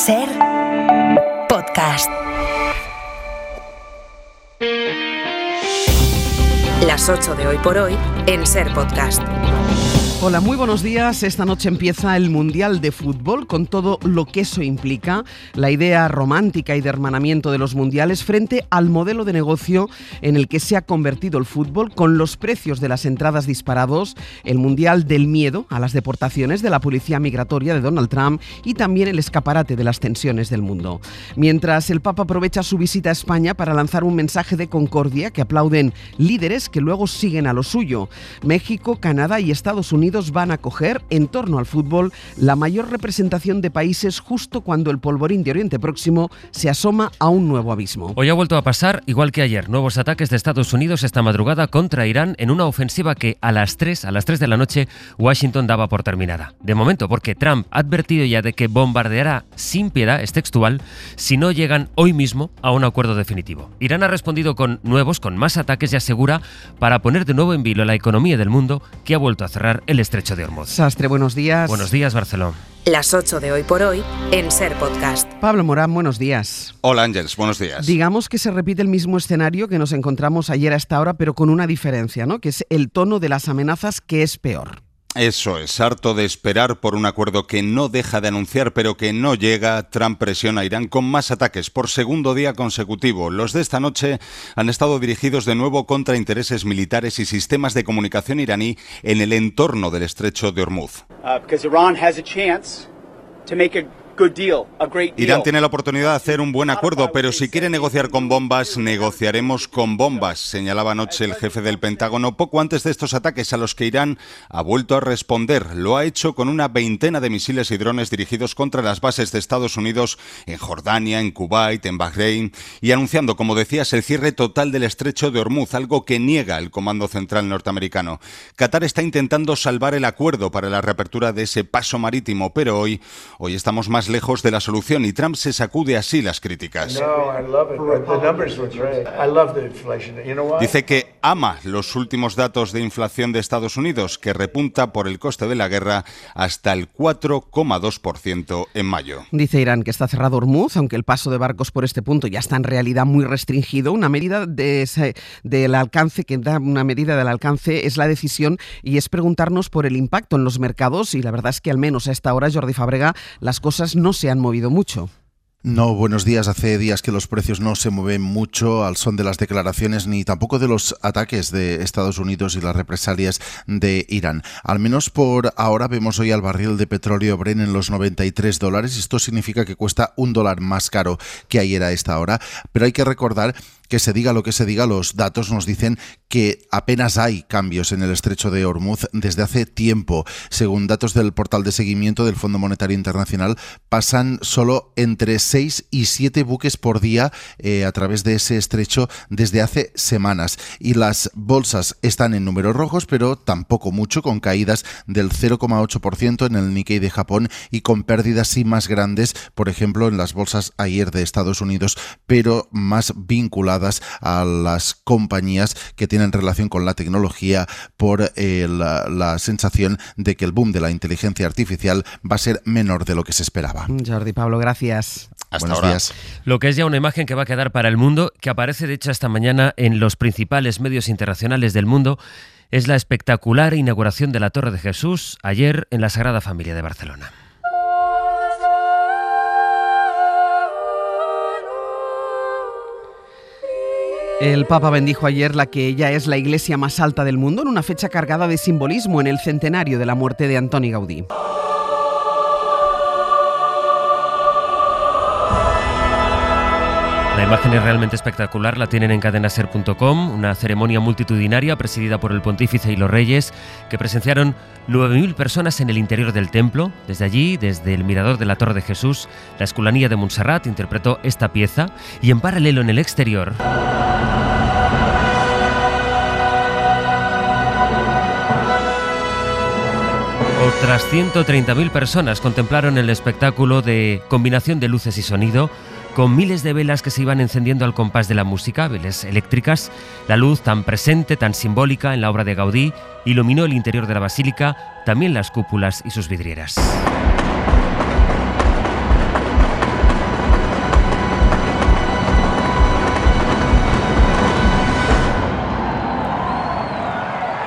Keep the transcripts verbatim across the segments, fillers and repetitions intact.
Ser Podcast. Las ocho de hoy por hoy en Ser Podcast. Hola, muy buenos días. Esta noche empieza el Mundial de Fútbol con todo lo que eso implica, la idea romántica y de hermanamiento de los mundiales frente al modelo de negocio en el que se ha convertido el fútbol, con los precios de las entradas disparados, el Mundial del miedo a las deportaciones de la policía migratoria de Donald Trump y también el escaparate de las tensiones del mundo. Mientras el Papa aprovecha su visita a España para lanzar un mensaje de concordia que aplauden líderes que luego siguen a lo suyo. México, Canadá y Estados Unidos van a acoger, en torno al fútbol, la mayor representación de países justo cuando el polvorín de Oriente Próximo se asoma a un nuevo abismo. Hoy ha vuelto a pasar, igual que ayer, nuevos ataques de Estados Unidos esta madrugada contra Irán en una ofensiva que a las tres, a las tres de la noche, Washington daba por terminada. De momento, porque Trump ha advertido ya de que bombardeará sin piedad, es textual, si no llegan hoy mismo a un acuerdo definitivo. Irán ha respondido con nuevos, con más ataques y asegura para poner de nuevo en vilo la economía del mundo, que ha vuelto a cerrar el estrecho de Hormuz. Sastre, buenos días. Buenos días, Barcelona. Las ocho de hoy por hoy en Ser Podcast. Pablo Morán, buenos días. Hola Ángeles, buenos días. Digamos que se repite el mismo escenario que nos encontramos ayer a esta hora, pero con una diferencia, ¿no? Que es el tono de las amenazas, que es peor. Eso es, harto de esperar por un acuerdo que no deja de anunciar pero que no llega. Trump presiona a Irán con más ataques por segundo día consecutivo. Los de esta noche han estado dirigidos de nuevo contra intereses militares y sistemas de comunicación iraní en el entorno del estrecho de Hormuz. Uh, because Iran has a chance to make a good deal, a great deal. Irán tiene la oportunidad de hacer un buen acuerdo, pero si quiere negociar con bombas, negociaremos con bombas, señalaba anoche el jefe del Pentágono poco antes de estos ataques a los que Irán ha vuelto a responder. Lo ha hecho con una veintena de misiles y drones dirigidos contra las bases de Estados Unidos en Jordania, en Kuwait, en Bahrein, y anunciando, como decías, el cierre total del estrecho de Hormuz, algo que niega el Comando Central norteamericano. Qatar está intentando salvar el acuerdo para la reapertura de ese paso marítimo, pero hoy, hoy estamos más lejos de la solución y Trump se sacude así las críticas. Dice que ama los últimos datos de inflación de Estados Unidos, que repunta por el coste de la guerra hasta el cuatro coma dos por ciento en mayo. Dice Irán que está cerrado Hormuz, aunque el paso de barcos por este punto ya está en realidad muy restringido. Una medida de ese, del alcance, que da una medida del alcance es la decisión, y es preguntarnos por el impacto en los mercados, y la verdad es que al menos a esta hora, Jordi Fàbrega, las cosas no se han movido mucho. No, buenos días. Hace días que los precios no se mueven mucho al son de las declaraciones ni tampoco de los ataques de Estados Unidos y las represalias de Irán. Al menos por ahora vemos hoy al barril de petróleo Brent en los noventa y tres dólares. Esto significa que cuesta un dólar más caro que ayer a esta hora. Pero hay que recordar que se diga lo que se diga, los datos nos dicen que apenas hay cambios en el estrecho de Hormuz desde hace tiempo. Según datos del portal de seguimiento del Fondo Monetario Internacional, pasan solo entre seis y siete buques por día eh, a través de ese estrecho desde hace semanas. Y las bolsas están en números rojos, pero tampoco mucho, con caídas del cero coma ocho por ciento en el Nikkei de Japón y con pérdidas sí más grandes, por ejemplo, en las bolsas ayer de Estados Unidos, pero más vinculadas a las compañías que tienen relación con la tecnología, por eh, la, la sensación de que el boom de la inteligencia artificial va a ser menor de lo que se esperaba. Jordi, Pablo, gracias. Hasta Buenos ahora. días. Lo que es ya una imagen que va a quedar para el mundo, que aparece de hecho esta mañana en los principales medios internacionales del mundo, es la espectacular inauguración de la Torre de Jesús ayer en la Sagrada Familia de Barcelona. El Papa bendijo ayer la que ya es la iglesia más alta del mundo, en una fecha cargada de simbolismo en el centenario de la muerte de Antoni Gaudí. La imagen es realmente espectacular, la tienen en cadena ser punto com, una ceremonia multitudinaria presidida por el pontífice y los reyes, que presenciaron nueve mil personas en el interior del templo. Desde allí, desde el mirador de la Torre de Jesús, la Escolanía de Montserrat interpretó esta pieza, y en paralelo en el exterior otras ciento treinta mil personas contemplaron el espectáculo de combinación de luces y sonido, con miles de velas que se iban encendiendo al compás de la música, velas eléctricas. La luz tan presente, tan simbólica en la obra de Gaudí, iluminó el interior de la basílica, también las cúpulas y sus vidrieras.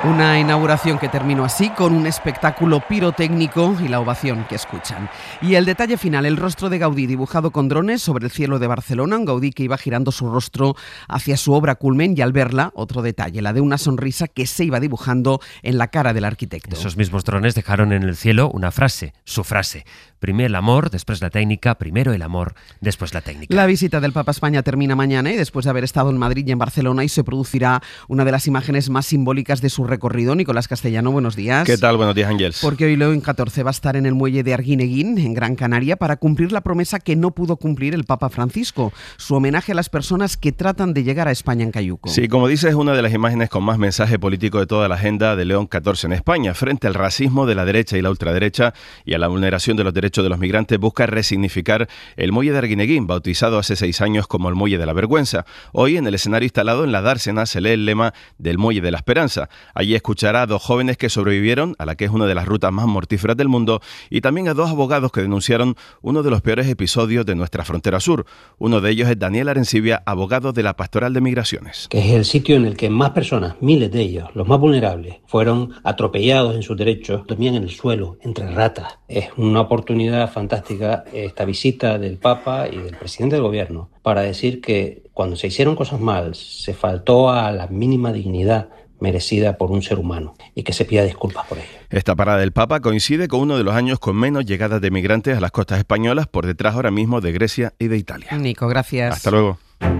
Una inauguración que terminó así, con un espectáculo pirotécnico y la ovación que escuchan. Y el detalle final, el rostro de Gaudí dibujado con drones sobre el cielo de Barcelona, un Gaudí que iba girando su rostro hacia su obra culmen, y al verla, otro detalle, la de una sonrisa que se iba dibujando en la cara del arquitecto. Esos mismos drones dejaron en el cielo una frase, su frase: primero el amor, después la técnica, primero el amor, después la técnica. La visita del Papa a España termina mañana y después de haber estado en Madrid y en Barcelona, y se producirá una de las imágenes más simbólicas de su recorrido. Nicolás Castellano, buenos días. ¿Qué tal? Buenos días, Ángels. Porque hoy León catorce va a estar en el muelle de Arguineguín, en Gran Canaria, para cumplir la promesa que no pudo cumplir el Papa Francisco, su homenaje a las personas que tratan de llegar a España en cayuco. Sí, como dices, es una de las imágenes con más mensaje político de toda la agenda de León catorce en España. Frente al racismo de la derecha y la ultraderecha y a la vulneración de los derechos de los migrantes, busca resignificar el muelle de Arguineguín, bautizado hace seis años como el muelle de la vergüenza. Hoy, en el escenario instalado en la dársena, se lee el lema del muelle de la esperanza. Allí escuchará a dos jóvenes que sobrevivieron a la que es una de las rutas más mortíferas del mundo, y también a dos abogados que denunciaron uno de los peores episodios de nuestra frontera sur. Uno de ellos es Daniel Arencibia, abogado de la Pastoral de Migraciones. Que es el sitio en el que más personas, miles de ellos, los más vulnerables, fueron atropellados en sus derechos, dormían en el suelo, entre ratas. Es una oportunidad fantástica esta visita del Papa y del presidente del gobierno para decir que cuando se hicieron cosas mal, se faltó a la mínima dignidad merecida por un ser humano, y que se pida disculpas por ello. Esta parada del Papa coincide con uno de los años con menos llegadas de migrantes a las costas españolas, por detrás ahora mismo de Grecia y de Italia. Nico, gracias. Hasta luego.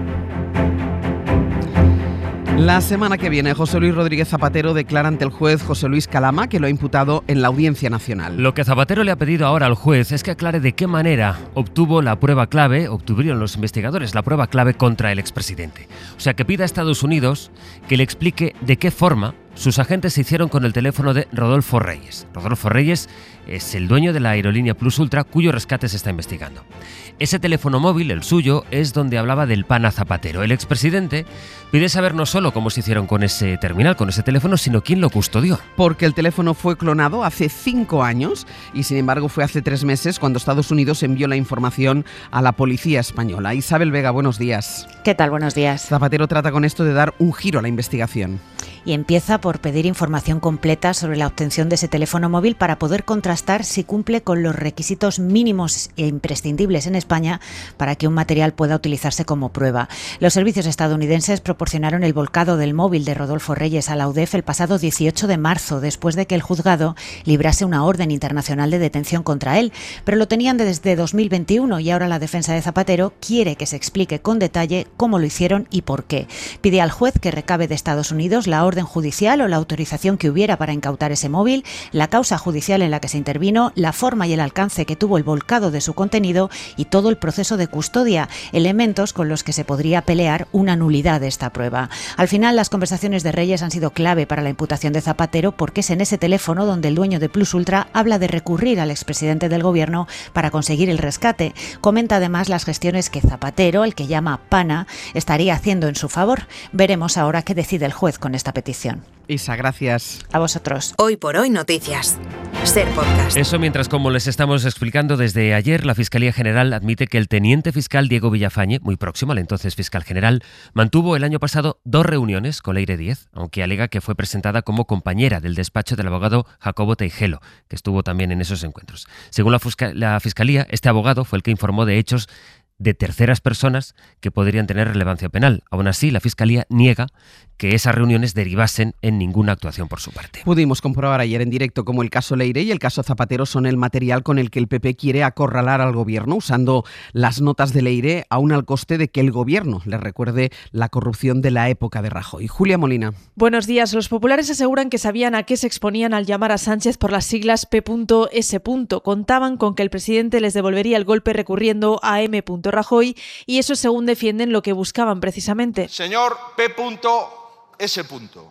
La semana que viene, José Luis Rodríguez Zapatero declara ante el juez José Luis Calama, que lo ha imputado en la Audiencia Nacional. Lo que Zapatero le ha pedido ahora al juez es que aclare de qué manera obtuvo la prueba clave, obtuvieron los investigadores la prueba clave contra el expresidente. O sea, que pida a Estados Unidos que le explique de qué forma sus agentes se hicieron con el teléfono de Rodolfo Reyes. Rodolfo Reyes es el dueño de la aerolínea Plus Ultra, cuyo rescate se está investigando. Ese teléfono móvil, el suyo, es donde hablaba del pana Zapatero. El expresidente pide saber no solo cómo se hicieron con ese terminal, con ese teléfono, sino quién lo custodió. Porque el teléfono fue clonado hace cinco años y, sin embargo, fue hace tres meses cuando Estados Unidos envió la información a la policía española. Isabel Vega, buenos días. ¿Qué tal? Buenos días. Zapatero trata con esto de dar un giro a la investigación. Y empieza por pedir información completa sobre la obtención de ese teléfono móvil para poder contrastar si cumple con los requisitos mínimos e imprescindibles en España para que un material pueda utilizarse como prueba. Los servicios estadounidenses proporcionaron el volcado del móvil de Rodolfo Reyes a la U D E F el pasado dieciocho de marzo, después de que el juzgado librase una orden internacional de detención contra él, pero lo tenían desde dos mil veintiuno y ahora la defensa de Zapatero quiere que se explique con detalle cómo lo hicieron y por qué. Pide al juez que recabe de Estados Unidos la orden judicial o la autorización que hubiera para incautar ese móvil, la causa judicial en la que se intervino, la forma y el alcance que tuvo el volcado de su contenido y todo el proceso de custodia, elementos con los que se podría pelear una nulidad de esta prueba. Al final, las conversaciones de Reyes han sido clave para la imputación de Zapatero, porque es en ese teléfono donde el dueño de Plus Ultra habla de recurrir al expresidente del gobierno para conseguir el rescate. Comenta además las gestiones que Zapatero, el que llama pana, estaría haciendo en su favor. Veremos ahora qué decide el juez con esta petición. Isa, gracias. A vosotros. Hoy por hoy noticias. Ser Podcast. Eso mientras, como les estamos explicando desde ayer, la Fiscalía General admite que el teniente fiscal Diego Villafañe, muy próximo al entonces fiscal general, mantuvo el año pasado dos reuniones con Leire Díez, aunque alega que fue presentada como compañera del despacho del abogado Jacobo Teijelo, que estuvo también en esos encuentros. Según la, Fusca- la Fiscalía, este abogado fue el que informó de hechos de terceras personas que podrían tener relevancia penal. Aún así, la Fiscalía niega que esas reuniones derivasen en ninguna actuación por su parte. Pudimos comprobar ayer en directo cómo el caso Leire y el caso Zapatero son el material con el que el P P quiere acorralar al gobierno, usando las notas de Leire aún al coste de que el gobierno le recuerde la corrupción de la época de Rajoy. Julia Molina. Buenos días. Los populares aseguran que sabían a qué se exponían al llamar a Sánchez por las siglas P S. Contaban con que el presidente les devolvería el golpe recurriendo a M. Rajoy, y eso, según defienden, lo que buscaban precisamente. Señor P S.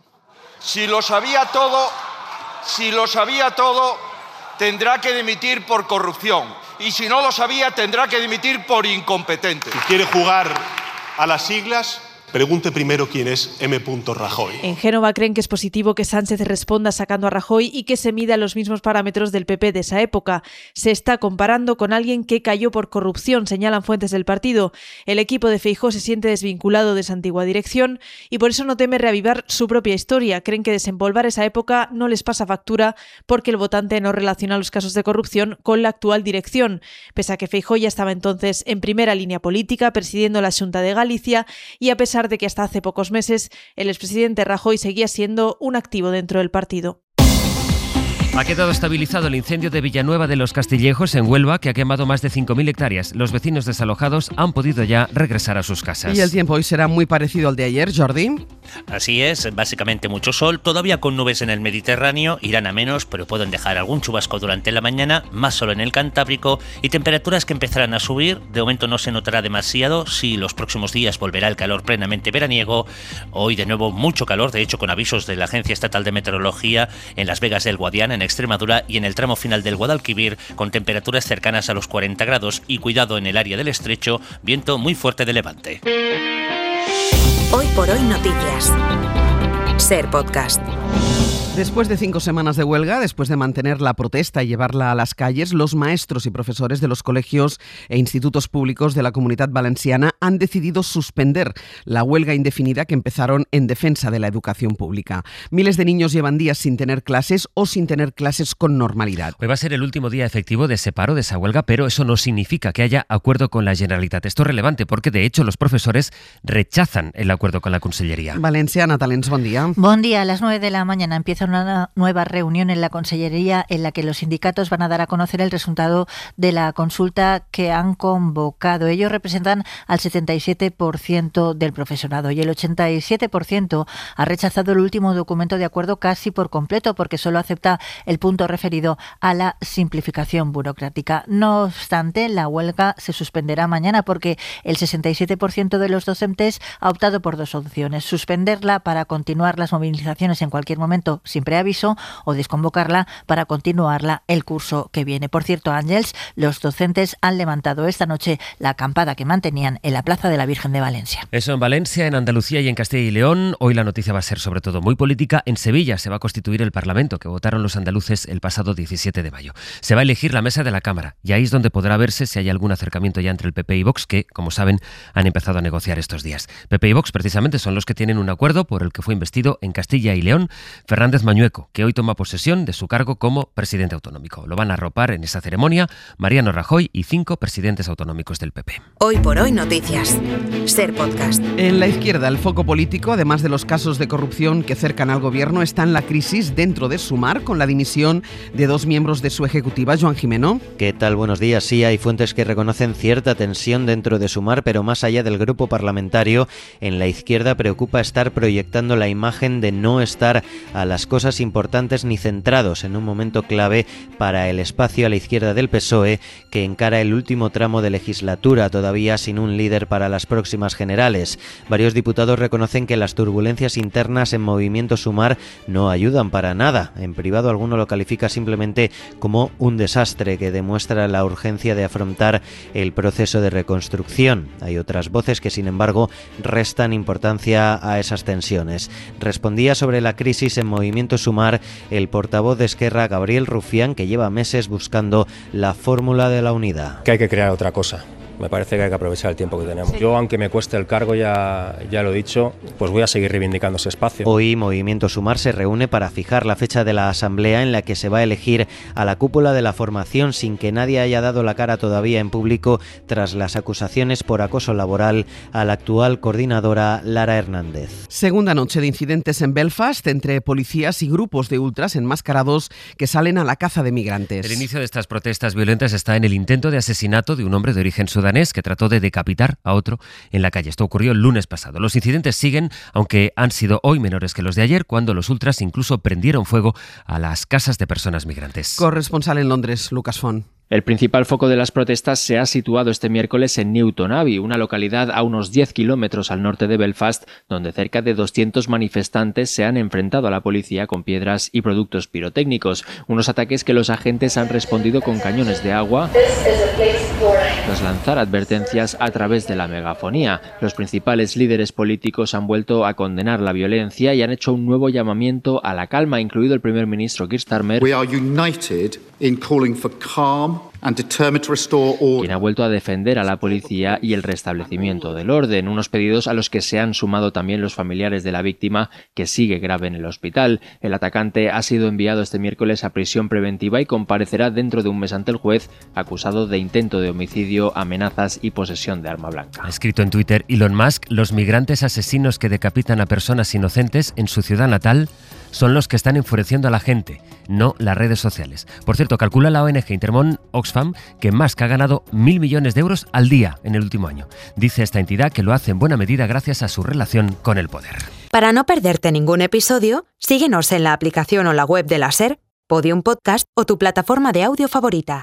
Si lo sabía todo, si lo sabía todo, tendrá que dimitir por corrupción. Y si no lo sabía, tendrá que dimitir por incompetente. Si quiere jugar a las siglas, Pregunte primero quién es M. Rajoy. En Génova creen que es positivo que Sánchez responda sacando a Rajoy y que se mida los mismos parámetros del P P de esa época. Se está comparando con alguien que cayó por corrupción, señalan fuentes del partido. El equipo de Feijóo se siente desvinculado de esa antigua dirección y por eso no teme reavivar su propia historia. Creen que desempolvar esa época no les pasa factura porque el votante no relaciona los casos de corrupción con la actual dirección, pese a que Feijóo ya estaba entonces en primera línea política, presidiendo la Xunta de Galicia, y a pesar de que hasta hace pocos meses el expresidente Rajoy seguía siendo un activo dentro del partido. Ha quedado estabilizado el incendio de Villanueva de los Castillejos, en Huelva, que ha quemado más de cinco mil hectáreas. Los vecinos desalojados han podido ya regresar a sus casas. Y el tiempo hoy será muy parecido al de ayer, Jordi. Así es, básicamente mucho sol, todavía con nubes en el Mediterráneo, irán a menos, pero pueden dejar algún chubasco durante la mañana, más sol en el Cantábrico y temperaturas que empezarán a subir. De momento no se notará demasiado, si los próximos días volverá el calor plenamente veraniego. Hoy de nuevo mucho calor, de hecho con avisos de la Agencia Estatal de Meteorología en Las Vegas del Guadiana, en Extremadura, y en el tramo final del Guadalquivir, con temperaturas cercanas a los cuarenta grados y cuidado en el área del estrecho, viento muy fuerte de levante. Hoy por hoy noticias. Ser Podcast. Después de cinco semanas de huelga, después de mantener la protesta y llevarla a las calles, los maestros y profesores de los colegios e institutos públicos de la Comunitat Valenciana han decidido suspender la huelga indefinida que empezaron en defensa de la educación pública. Miles de niños llevan días sin tener clases o sin tener clases con normalidad. Hoy va a ser el último día efectivo de ese paro, de esa huelga, pero eso no significa que haya acuerdo con la Generalitat. Esto es relevante porque, de hecho, los profesores rechazan el acuerdo con la Consellería. Valenciana Talents, buen día. Buen día. A las nueve de la mañana empieza una nueva reunión en la Consellería en la que los sindicatos van a dar a conocer el resultado de la consulta que han convocado. Ellos representan al setenta y siete por ciento del profesorado y el ochenta y siete por ciento ha rechazado el último documento de acuerdo casi por completo porque solo acepta el punto referido a la simplificación burocrática. No obstante, la huelga se suspenderá mañana porque el sesenta y siete por ciento de los docentes ha optado por dos opciones: suspenderla para continuar las movilizaciones en cualquier momento sin preaviso o desconvocarla para continuarla el curso que viene. Por cierto, Ángels, los docentes han levantado esta noche la acampada que mantenían en la Plaza de la Virgen de Valencia. Eso en Valencia, en Andalucía y en Castilla y León. Hoy la noticia va a ser sobre todo muy política. En Sevilla se va a constituir el Parlamento que votaron los andaluces el pasado diecisiete de mayo. Se va a elegir la mesa de la Cámara y ahí es donde podrá verse si hay algún acercamiento ya entre el P P y Vox, que, como saben, han empezado a negociar estos días. P P y Vox precisamente son los que tienen un acuerdo por el que fue investido en Castilla y León Fernández Mañueco, que hoy toma posesión de su cargo como presidente autonómico. Lo van a arropar en esa ceremonia Mariano Rajoy y cinco presidentes autonómicos del P P. Hoy por hoy noticias. Ser Podcast. En la izquierda, el foco político, además de los casos de corrupción que cercan al gobierno, está en la crisis dentro de Sumar, con la dimisión de dos miembros de su ejecutiva. Joan Jimeno. ¿Qué tal? Buenos días. Sí, hay fuentes que reconocen cierta tensión dentro de Sumar, pero más allá del grupo parlamentario, en la izquierda preocupa estar proyectando la imagen de no estar a las cosas importantes ni centrados en un momento clave para el espacio a la izquierda del P S O E, que encara el último tramo de legislatura, todavía sin un líder para las próximas generales. Varios diputados reconocen que las turbulencias internas en Movimiento Sumar no ayudan para nada. En privado alguno lo califica simplemente como un desastre que demuestra la urgencia de afrontar el proceso de reconstrucción. Hay otras voces que, sin embargo, restan importancia a esas tensiones. Respondía sobre la crisis en Movimiento Sumar el portavoz de Esquerra, Gabriel Rufián, que lleva meses buscando la fórmula de la unidad. Que hay que crear otra cosa. Me parece que hay que aprovechar el tiempo que tenemos. Sí. Yo, aunque me cueste el cargo, ya, ya lo he dicho, pues voy a seguir reivindicando ese espacio. Hoy Movimiento Sumar se reúne para fijar la fecha de la asamblea en la que se va a elegir a la cúpula de la formación, sin que nadie haya dado la cara todavía en público tras las acusaciones por acoso laboral a la actual coordinadora Lara Hernández. Segunda noche de incidentes en Belfast entre policías y grupos de ultras enmascarados que salen a la caza de migrantes. El inicio de estas protestas violentas está en el intento de asesinato de un hombre de origen sudanés que trató de decapitar a otro en la calle. Esto ocurrió el lunes pasado. Los incidentes siguen, aunque han sido hoy menores que los de ayer, cuando los ultras incluso prendieron fuego a las casas de personas migrantes. Corresponsal en Londres, Lucas Font. El principal foco de las protestas se ha situado este miércoles en Newton Abbey, una localidad a unos diez kilómetros al norte de Belfast, donde cerca de doscientos manifestantes se han enfrentado a la policía con piedras y productos pirotécnicos, unos ataques que los agentes han respondido con cañones de agua tras lanzar advertencias a través de la megafonía. Los principales líderes políticos han vuelto a condenar la violencia y han hecho un nuevo llamamiento a la calma, incluido el primer ministro Keir Starmer, We are united in calling for calm and determined to restore order. Quien ha vuelto a defender a la policía y el restablecimiento del orden, unos pedidos a los que se han sumado también los familiares de la víctima, que sigue grave en el hospital. El atacante ha sido enviado este miércoles a prisión preventiva y comparecerá dentro de un mes ante el juez, acusado de intento de homicidio, amenazas y posesión de arma blanca. Ha escrito en Twitter Elon Musk: los migrantes asesinos que decapitan a personas inocentes en su ciudad natal son los que están enfureciendo a la gente, no las redes sociales. Por cierto, calcula la O N G Intermón Oxfam que Musk ha ganado mil millones de euros al día en el último año. Dice esta entidad que lo hace en buena medida gracias a su relación con el poder. Para no perderte ningún episodio, síguenos en la aplicación o la web de la SER, Podium Podcast o tu plataforma de audio favorita.